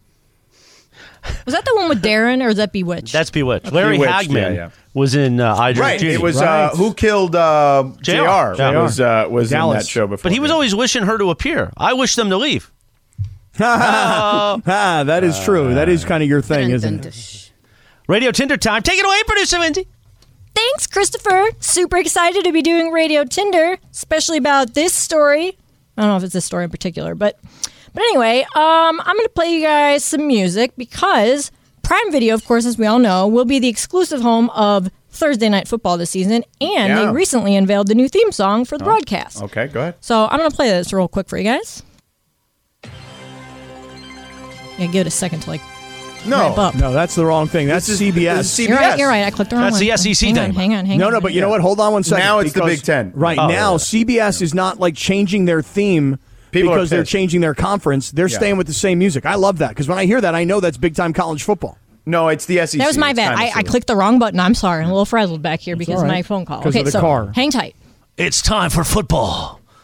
Was that the one with Darren, or is that Bewitched? That's Bewitched. Larry Bewitched, Hagman yeah. was in I Dream Right. of Jeannie. It was Right. Who Killed JR. JR. Was in Dallas. that show before. But he was always wishing her to appear. I wish them to leave. That is true. That is kind of your thing, isn't it? Radio Tinder time. Take it away, producer Lindsay. Thanks, Christopher. Super excited to be doing Radio Tinder, especially about this story. I don't know if it's this story in particular, but anyway, I'm going to play you guys some music because Prime Video, of course, as we all know, will be the exclusive home of Thursday Night Football this season, and Yeah. they recently unveiled the new theme song for the broadcast. Okay, go ahead. So I'm going to play this real quick for you guys. Yeah, give it a second to ramp up. No, that's the wrong thing. That's This is- CBS. this is CBS. You're right. I clicked the wrong That's one. the SEC hang thing. on, hang on. No, but you know what? Hold on one second. Now it's the because- Big Ten. Right Oh, now, yeah. CBS is not like changing their theme People are because they're pissed. changing their conference. They're Yeah. staying with the same music. I love that because when I hear that, I know that's big time college football. No, it's the SEC. That was my It's bad. kinda I silly. clicked the wrong button. I'm sorry. I'm a little frazzled back here because all of right. my phone call. 'Cause Okay, of the so car. hang tight. It's time for football.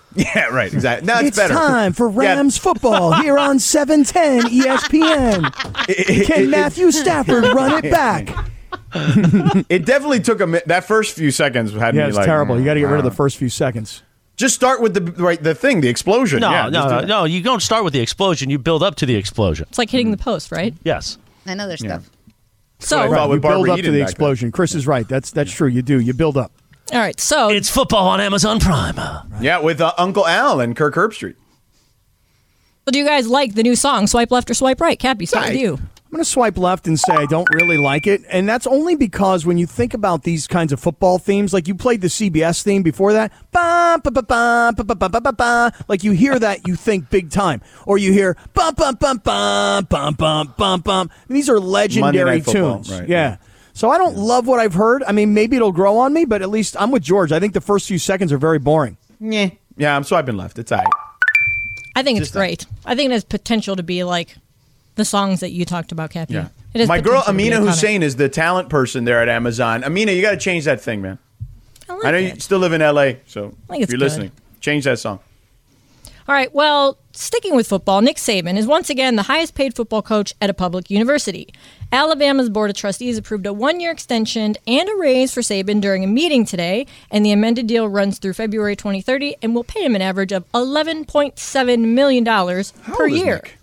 Yeah, right. Exactly. Now it's better. Time for Rams football here on 710 ESPN. Can Matthew Stafford run it back? It definitely took that first few seconds had me Yeah, it's like terrible. You got to get rid of the first few seconds. Just start with the explosion. No. You don't start with the explosion. You build up to the explosion. It's like hitting the post, right? Yes. And other stuff. So, Right. You with build Barbara up to Eden the back explosion. Chris is right. That's true. You do. You build up. all right. So It's football on Amazon Prime. Yeah, with Uncle Al and Kirk Herbstreit. do you guys like the new song, Swipe Left or Swipe Right? Cappy, start with you. I'm going to swipe left and say I don't really like it. And that's only because when you think about these kinds of football themes, like you played the CBS theme before that, ba, ba, ba, ba, ba, ba, ba, ba, ba, like you hear that, you think big time. Or you hear bum, bum, bum, bum, bum, bum, bum, bum. These are legendary Monday Night Football, tunes. right, yeah. So I don't love what I've heard. I mean, maybe it'll grow on me, but at least I'm with George. I think the first few seconds are very boring. Yeah, I'm swiping left. It's all right. I think it's great. I think it has potential to be like the songs that you talked about, Cappy. Yeah. It has My girl potential to be Amina iconic. Hussein is the talent person there at Amazon. Amina, you got to change that thing, man. I like I know it. you still live in LA, so think if it's you're good. listening, change that song. All right, well, sticking with football, Nick Saban is once again the highest paid football coach at a public university. Alabama's Board of Trustees approved a 1-year extension and a raise for Saban during a meeting today, and the amended deal runs through February 2030 and will pay him an average of $11.7 million per old is year. Nick?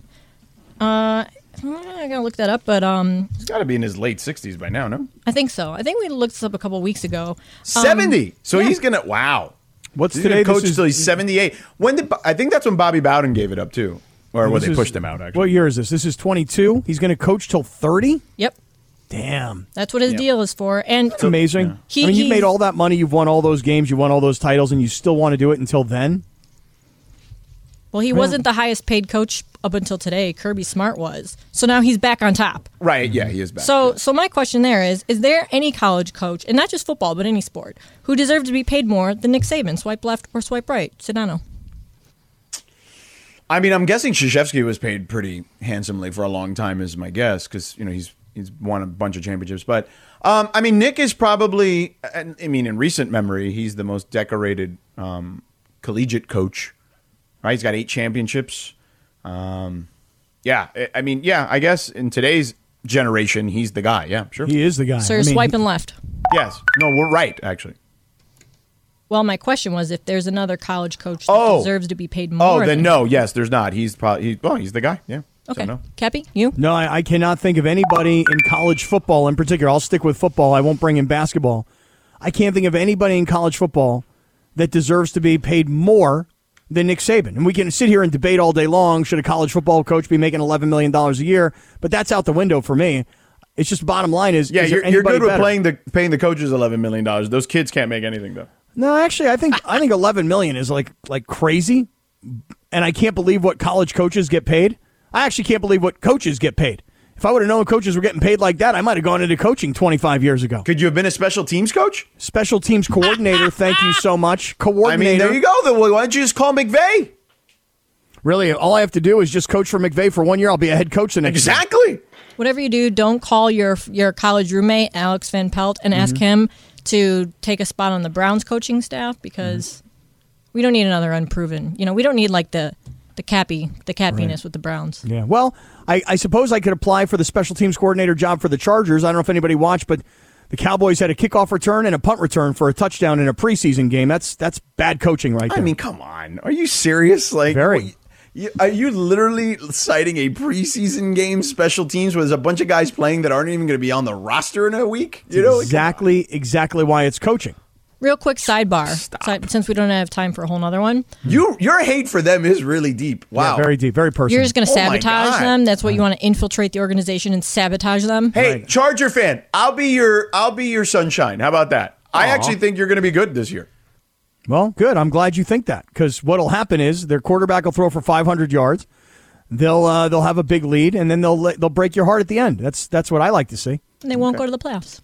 I gotta look that up, but He's got to be in his late 60s by now, no? I think so. I think we looked this up a couple weeks ago. 70. So he's going to, wow. What's He's today? going to coach This is- till he's 78. I think that's when Bobby Bowden gave it up, too. Or when This they is- pushed him out, actually. What year is this? This is 22. He's going to coach till 30? Yep, Damn. that's what his deal is for. And It's amazing. He- I mean, you've he's- made all that money, you've won all those games, you won all those titles, and you still want to do it until then? well, he wasn't the highest paid coach up until today. Kirby Smart was. So now he's back on top. Right, yeah, he is back. So my question there is there any college coach, and not just football, but any sport, who deserves to be paid more than Nick Saban? Swipe left or swipe right? Sedano. I mean, I'm guessing Krzyzewski was paid pretty handsomely for a long time, is my guess, because he's won a bunch of championships. But I mean, Nick is probably, I mean, in recent memory, he's the most decorated collegiate coach. Right, he's got 8 championships. Yeah, I mean, yeah, I guess in today's generation, he's the guy. Yeah, sure. He is the guy. So I you're mean, swiping left. Yes, no, we're right, actually. Well, my question was if there's another college coach that deserves to be paid more. Oh, then than no, yes, there's not. He's probably he's the guy. Yeah. Okay. So no. Cappy, you? No, I cannot think of anybody in college football in particular. I'll stick with football. I won't bring in basketball. I can't think of anybody in college football that deserves to be paid more than Nick Saban. And we can sit here and debate all day long, should a college football coach be making $11 million a year? But that's out the window for me. It's just bottom line is, Yeah, is there you're good anybody with better? paying the coaches $11 million. Those kids can't make anything though. No, actually, I think $11 million is like crazy, and I can't believe what college coaches get paid. I actually can't believe what coaches get paid. If I would have known coaches were getting paid like that, I might have gone into coaching 25 years ago. Could you have been a special teams coach? Special teams coordinator, thank you so much. Coordinator. I mean, there you go. Then why don't you just call McVay? Really, all I have to do is just coach for McVay for 1 year. I'll be a head coach the next year. Exactly. Whatever you do, don't call your college roommate, Alex Van Pelt, and ask him to take a spot on the Browns coaching staff because we don't need another unproven. We don't need like the cappiness with the Browns. Yeah. Well, I suppose I could apply for the special teams coordinator job for the Chargers. I don't know if anybody watched, but the Cowboys had a kickoff return and a punt return for a touchdown in a preseason game. That's bad coaching right there. I mean, come on. Are you serious? Like, Very. Are you literally citing a preseason game special teams where there's a bunch of guys playing that aren't even going to be on the roster in a week? Exactly why it's coaching. Real quick sidebar, since we don't have time for a whole nother one. Your hate for them is really deep. Wow. Yeah, very deep, very personal. You're just going to Oh my sabotage God. them. That's what you want to infiltrate the organization and sabotage them. Hey, Charger fan, I'll be your sunshine. How about that? I actually think you're going to be good this year. Well, good. I'm glad you think that because what'll happen is their quarterback will throw for 500 yards. They'll have a big lead, and then they'll break your heart at the end. That's what I like to see. And they won't go to the playoffs.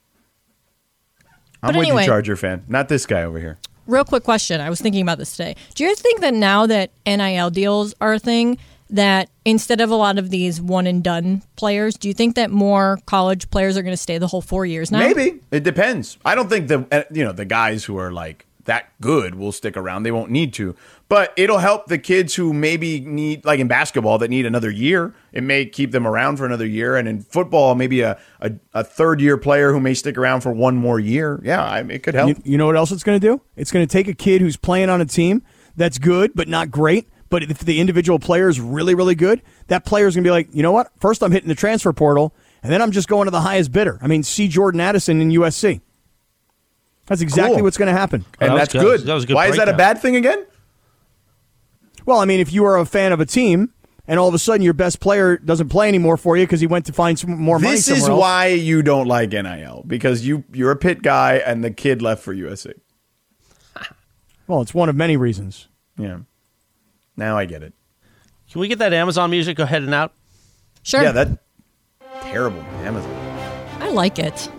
I'm But with anyway. you, Charger fan. Not this guy over here. Real quick question. I was thinking about this today. Do you think that now that NIL deals are a thing, that instead of a lot of these one and done players, do you think that more college players are going to stay the whole 4 years now? Maybe. It depends. I don't think the guys who are like that good will stick around. They won't need to. But it'll help the kids who maybe need, like in basketball, that need another year. It may keep them around for another year. And in football, maybe a third-year player who may stick around for one more year. Yeah, it could help. You know what else it's going to do? It's going to take a kid who's playing on a team that's good but not great. But if the individual player is really, really good, that player is going to be like, you know what? First, I'm hitting the transfer portal, and then I'm just going to the highest bidder. I mean, see Jordan Addison in USC. That's exactly what's going to happen. And that's good. That was a good Why is that a breakdown. bad thing again? Well, I mean, if you are a fan of a team, and all of a sudden your best player doesn't play anymore for you because he went to find some more money This somewhere is else. why you don't like NIL, because you're a Pitt guy and the kid left for USC. Well, it's one of many reasons. Yeah. Now I get it. Can we get that Amazon music? Go ahead and out. Sure. Yeah, that terrible Amazon. I like it.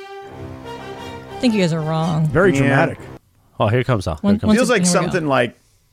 I think you guys are wrong. Very Yeah. dramatic. Oh, here comes Al. Here One- comes. one- Feels like Here we go. something like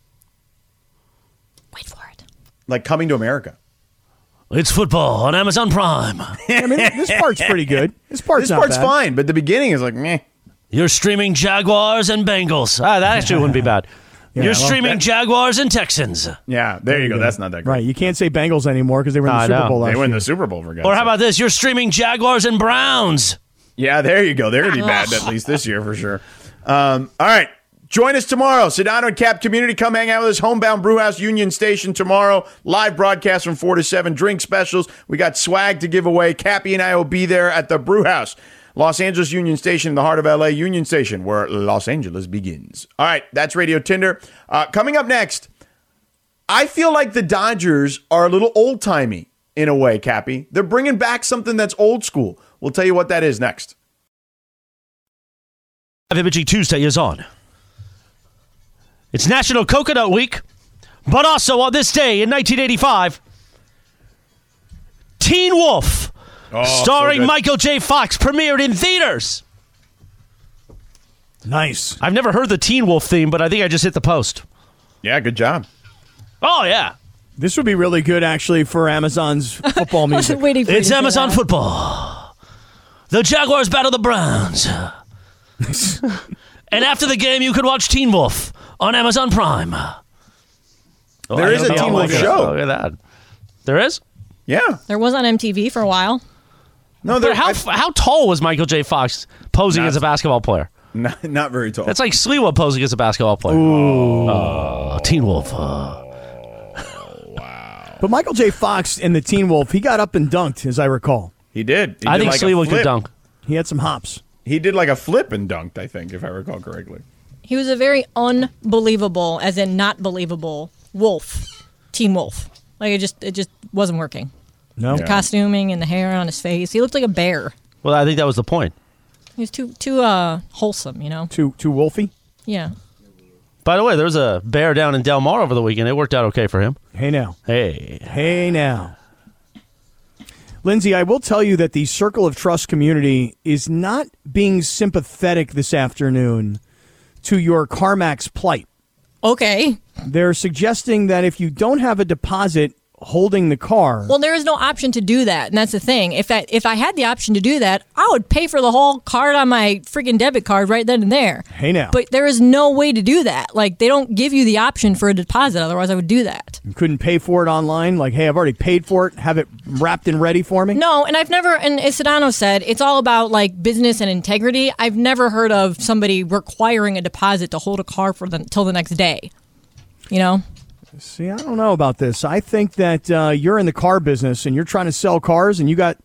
Wait for it. Coming to America. It's football on Amazon Prime. I mean, this part's pretty good. This part's not bad. fine, but the beginning is like meh. You're streaming Jaguars and Bengals. That actually wouldn't be bad. You're streaming Jaguars and Texans. Yeah, there you go. That's not that great. Right, you can't say Bengals anymore because they were in the I Super know. Bowl last They win year. the Super Bowl for God's Or how sake. about this? You're streaming Jaguars and Browns. Yeah, there you go. They're going to be bad at least this year for sure. All right. Join us tomorrow. Sedano and Cap Community. Come hang out with us. Homebound Brewhouse Union Station tomorrow. Live broadcast from 4 to 7. Drink specials. We got swag to give away. Cappy and I will be there at the Brewhouse. Los Angeles Union Station in the heart of LA. Union Station, where Los Angeles begins. All right. That's Radio Tinder. Coming up next, I feel like the Dodgers are a little old-timey in a way, Cappy. They're bringing back something that's old school. We'll tell you what that is next. Imaging Tuesday is on. It's National Coconut Week, but also on this day in 1985, Teen Wolf, starring so good. Michael J. Fox, premiered in theaters. Nice. I've never heard the Teen Wolf theme, but I think I just hit the post. Yeah, good job. Oh, yeah. This would be really good, actually, for Amazon's football I music. wasn't waiting for you It's to say Amazon that. football. The Jaguars battle the Browns. And after the game, you can watch Teen Wolf on Amazon Prime. There is a Teen Wolf show. Look at that. There is? Yeah. There was on MTV for a while. No, But how tall was Michael J. Fox posing as a basketball player? not very tall. That's like Sliwa posing as a basketball player. Oh, Teen Wolf. But Michael J. Fox in the Teen Wolf, he got up and dunked, as I recall. He did. He I did think like a Sliwa could flip. dunk. He had some hops. He did like a flip and dunked, I think, if I recall correctly. He was a very unbelievable, as in not believable, wolf. Teen Wolf. Like it just wasn't working. No. The costuming and the hair on his face. He looked like a bear. Well, I think that was the point. He was too wholesome, you know? Too wolfy? Yeah. By the way, there was a bear down in Del Mar over the weekend. It worked out okay for him. Hey, now. Hey now. Lindsay, I will tell you that the Circle of Trust community is not being sympathetic this afternoon to your CarMax plight. Okay. They're suggesting that if you don't have a deposit holding the car, Well, there is no option to do that, and that's the thing. If I had the option to do that, I would pay for the whole card on my freaking debit card right then and there. hey now, But there is no way to do that. Like they don't give you the option for a deposit. Otherwise, I would do that. you couldn't pay for it online? Like, hey, I've already paid for it. Have it wrapped and ready for me? No, and I've never. And as Sedano said, it's all about like business and integrity. I've never heard of somebody requiring a deposit to hold a car for till the next day. You know. See, I don't know about this. I think that you're in the car business and you're trying to sell cars, and you got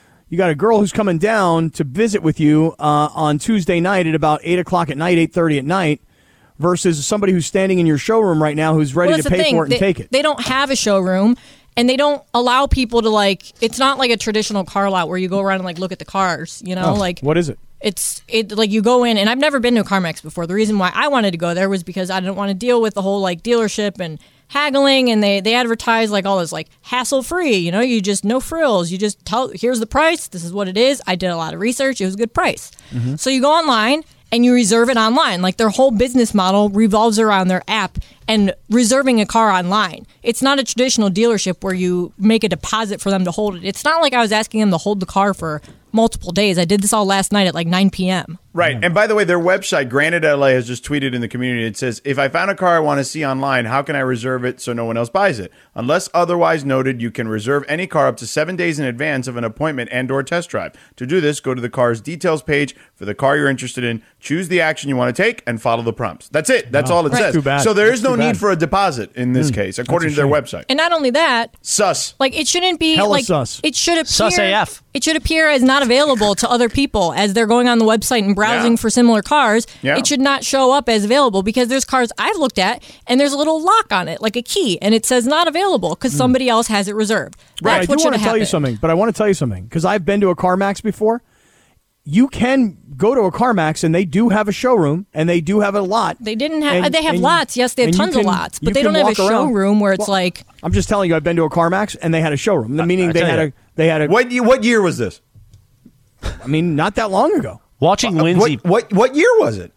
a girl who's coming down to visit with you on Tuesday night at about 8 o'clock at night, 8:30 at night, versus somebody who's standing in your showroom right now who's ready Well, to that's the pay thing. for it and take it. They don't have a showroom, and they don't allow people to like. It's not like a traditional car lot where you go around and like look at the cars. You know, like What is it? It's like you go in, and I've never been to a CarMax before. The reason why I wanted to go there was because I didn't want to deal with the whole like dealership and haggling, and they advertise like all this like hassle free. You know, you just no frills. You just tell here's the price. This is what it is. I did a lot of research. It was a good price. So you go online and you reserve it online. Like their whole business model revolves around their app and reserving a car online. It's not a traditional dealership where you make a deposit for them to hold it. It's not like I was asking them to hold the car for multiple days. I did this all last night at like 9 p.m. Right. And by the way, their website, Granted LA, has just tweeted in the community. It says, if I found a car I want to see online, how can I reserve it so no one else buys it? Unless otherwise noted, you can reserve any car up to 7 days in advance of an appointment and or test drive. To do this, go to the car's details page for the car you're interested in, choose the action you want to take, and follow the prompts. That's it. That's all it says. Too bad. So there is That's no too need bad. for a deposit in this case, according to their website. And not only that, Sus. like it shouldn't be Hella like sus. it should appear Sus AF. It should appear as not available to other people as they're going on the website and browsing Yeah. for similar cars. Yeah. It should not show up as available because there's cars I've looked at and there's a little lock on it, like a key, and it says not available because somebody else has it reserved. Right, That's I what do should want have to tell you happened. something, but I want to tell you something because I've been to a CarMax before. You can go to a CarMax and they do have a showroom and they do have a lot. They didn't have. And- they have and- lots. Yes, they have and you tons of can- lots, but you they can don't have a walk around. showroom where it's Well, like. I'm just telling you, I've been to a CarMax and they had a showroom. Meaning tell you. they had a. What year was this? I mean, not that long ago. Watching Lindsay. What year was it?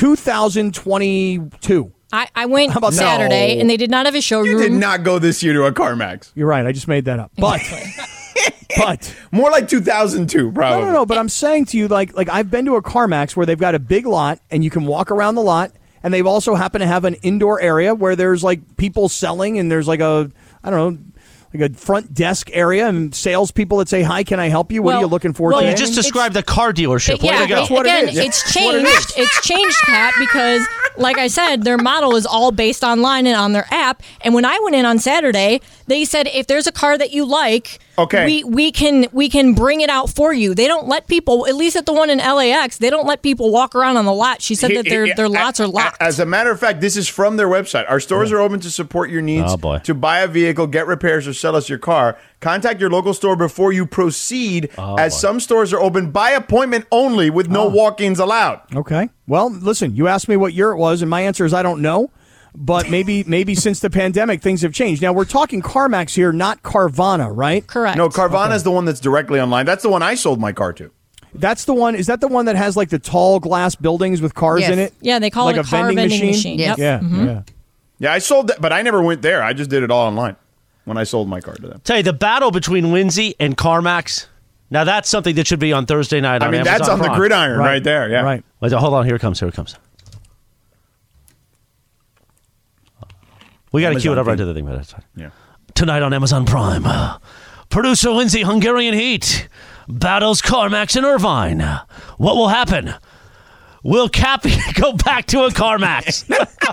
2022. I went about that? Saturday No. and they did not have a showroom. You did not go this year to a CarMax. You're right. I just made that up. But but More like 2002, probably. no. But I'm saying to you, like I've been to a CarMax where they've got a big lot and you can walk around the lot, and they've also happen to have an indoor area where there's like people selling, and there's like a like a front desk area and salespeople that say, "Hi, can I help you? What are Well- you looking for?" well, You today?" just described the car dealership. Way Yeah, to go. That's what it again, is. it's That's what it changed. It's changed, Pat, because, like I said, their model is all based online and on their app. And when I went in on Saturday, they said if there's a car that you like, Okay. we can bring it out for you. They don't let people, at least at the one in LAX, they don't let people walk around on the lot. She said that their lots are locked. As a matter of fact, this is from their website. Our stores are open to support your needs. Oh, boy. To buy a vehicle, get repairs, or sell us your car. Contact your local store before you proceed, as some stores are open by appointment only with no walk-ins allowed. Okay. Well, listen, you asked me what year it was, and my answer is I don't know. But maybe since the pandemic, things have changed. Now, we're talking CarMax here, not Carvana, right? Correct. No, Carvana is the one that's directly online. That's the one I sold my car to. That's the one. Is that the one that has like the tall glass buildings with cars Yes. in it? Yeah, they call like it a a car vending machine. Yes. Yep. Yeah, yeah. Yeah, I sold that, but I never went there. I just did it all online when I sold my car to them. Tell you, the battle between Lindsay and CarMax, now that's something that should be on Thursday night on I mean, Amazon that's on the Prime. gridiron right there. Yeah. Right. Wait, hold on. Here it comes. We got to cue it up right to the thing. But that's fine. Yeah. Tonight on Amazon Prime, producer Lindsay Hungarian Heat battles CarMax in Irvine. What will happen? Will Cappy go back to a CarMax?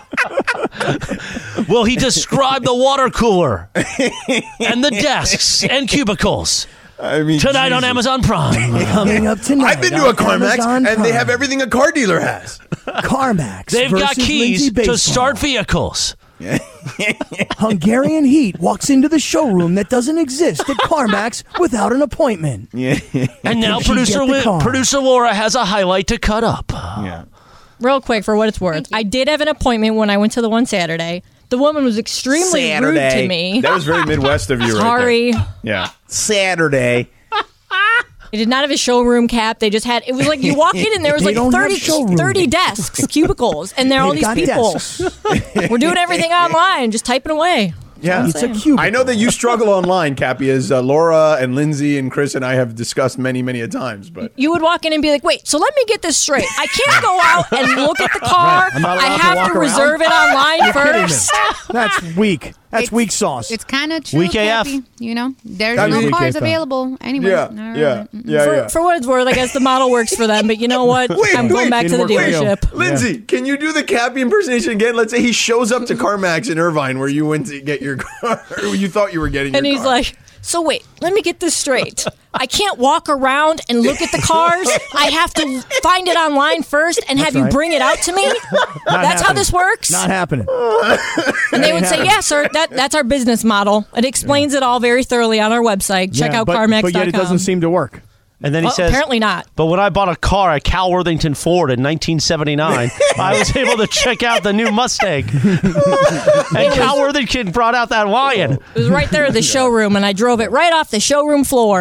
Will he describe the water cooler and the desks and cubicles? I mean, Tonight on Jesus. Amazon Prime. Coming up tonight. I've been to a on CarMax, Amazon and they have Prime. everything a car dealer has. CarMax. They've got versus keys Lindsay to Baseball. start vehicles. Hungarian Heat walks into the showroom that doesn't exist at CarMax without an appointment. And now Can she get the car? producer Laura has a highlight to cut up. Yeah. Real quick, for what it's worth, I did have an appointment when I went to the one Saturday. The woman was extremely rude to me. That was very Midwest of you, Sorry. right there. Yeah. Saturday. They did not have a showroom cap. They just had, it was like you walk in and there was They like don't have 30, showroom. 30 desks, cubicles, and there are all They've these got people. desks. We're doing everything online, just typing away. Yeah. It's a cubicle. I know that you struggle online, Cappy, as Laura and Lindsay and Chris and I have discussed many, many a times. But You would walk in and be like, wait, so let me get this straight. I can't go out and look at the car. I'm not I allowed to have walk to around? reserve it online You're kidding me. first. That's weak. That's weak sauce. It's kind of true, Weak AF. Cappy. You know, there's I no mean- cars Weak AF. available anywhere. For what it's worth, I guess the model works for them, but you know what? I'm going back to the Didn't work for you. dealership. Lindsay, can you do the Cappy impersonation again? Let's say he shows up to CarMax in Irvine where you went to get your car, or you thought you were getting your And he's car. like, so wait, let me get this straight. I can't walk around and look at the cars. I have to find it online first and have you right. bring it out to me. That's how happening. this works. Not happening. And they would say, yeah, sir, that's our business model. It explains it all very thoroughly on our website. Check out CarMax.com. But yet it doesn't seem to work. And then he Well, says, apparently not. But when I bought a car at Cal Worthington Ford in 1979, I was able to check out the new Mustang. And Cal Worthington brought out that Lion. It was right there at the showroom, and I drove it right off the showroom floor.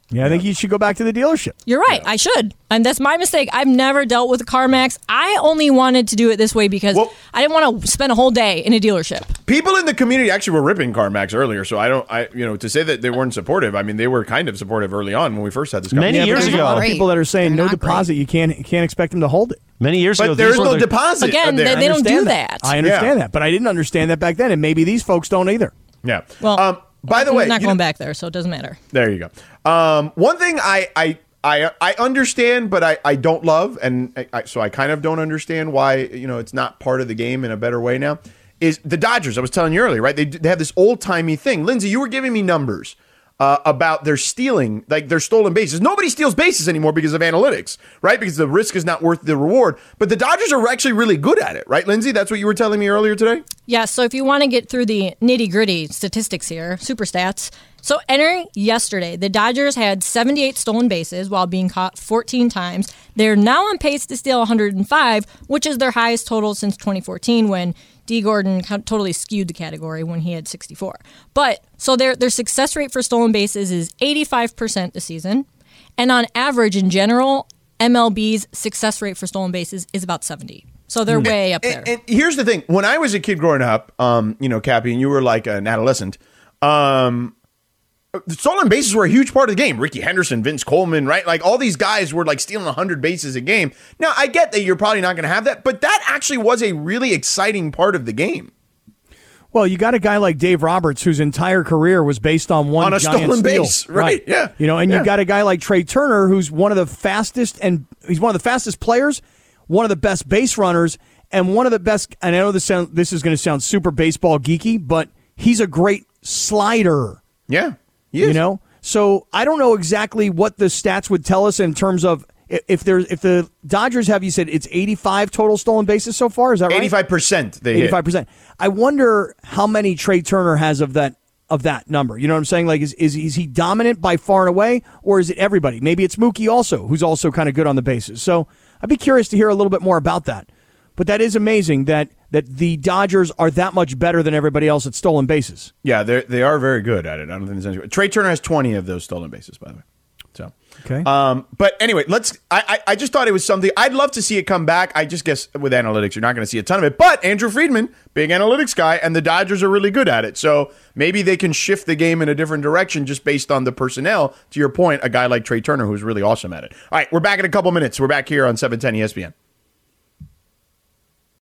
Yeah, I think you should go back to the dealership. You're right. I should. And that's my mistake. I've never dealt with a CarMax. I only wanted to do it this way because I didn't want to spend a whole day in a dealership. People in the community actually were ripping CarMax earlier, so to say that they weren't supportive, I mean, they were kind of supportive early on when we first had this conversation. Many years There's a lot of ago. people that are saying They're no not deposit. You can't expect them to hold it. Many years ago, But there is these were no the- deposit. Again, there. they don't do Understand that. I understand that, but I didn't understand that back then, and maybe these folks don't either. Yeah. Well, by the way, I'm not going back there, so it doesn't matter. There you go. One thing I understand, but I don't love, and so I kind of don't understand why it's not part of the game in a better way now. Is the Dodgers? I was telling you earlier, right? They have this old timey thing. Lindsay, you were giving me numbers about their stealing, like their stolen bases. Nobody steals bases anymore because of analytics, right? Because the risk is not worth the reward. But the Dodgers are actually really good at it, right, Lindsay? That's what you were telling me earlier today? Yeah, so if you want to get through the nitty-gritty statistics here, super stats. So entering yesterday, the Dodgers had 78 stolen bases while being caught 14 times. They're now on pace to steal 105, which is their highest total since 2014 when D. Gordon totally skewed the category when he had 64. But so their success rate for stolen bases is 85% this season. And on average, in general, MLB's success rate for stolen bases is about 70. So they're way up there. And here's the thing. When I was a kid growing up, Cappy, and you were like an adolescent, stolen bases were a huge part of the game. Ricky Henderson, Vince Coleman, right? Like all these guys were like stealing 100 bases a game. Now, I get that you're probably not going to have that, but that actually was a really exciting part of the game. Well, you got a guy like Dave Roberts whose entire career was based on one a giant stolen steal. base, right? Yeah. You got a guy like Trey Turner who's one of the fastest, and he's one of the fastest players, one of the best base runners, and one of the best. And I know this is going to sound super baseball geeky, but he's a great slider. Yeah. He is. So I don't know exactly what the stats would tell us in terms of if the Dodgers have, you said it's 85 total stolen bases so far. Is that right? 85% they hit. 85%. I wonder how many Trey Turner has of that number. You know what I'm saying? Like, is he dominant by far and away, or is it everybody? Maybe it's Mookie also, who's also kind of good on the bases. So I'd be curious to hear a little bit more about that. But that is amazing that the Dodgers are that much better than everybody else at stolen bases. Yeah, they are very good at it. I don't think there's any. Trey Turner has 20 of those stolen bases, by the way. So okay. But anyway, I just thought it was something. I'd love to see it come back. I just guess with analytics, you're not going to see a ton of it. But Andrew Friedman, big analytics guy, and the Dodgers are really good at it. So maybe they can shift the game in a different direction just based on the personnel. To your point, a guy like Trey Turner who's really awesome at it. All right, we're back in a couple minutes. We're back here on 710 ESPN.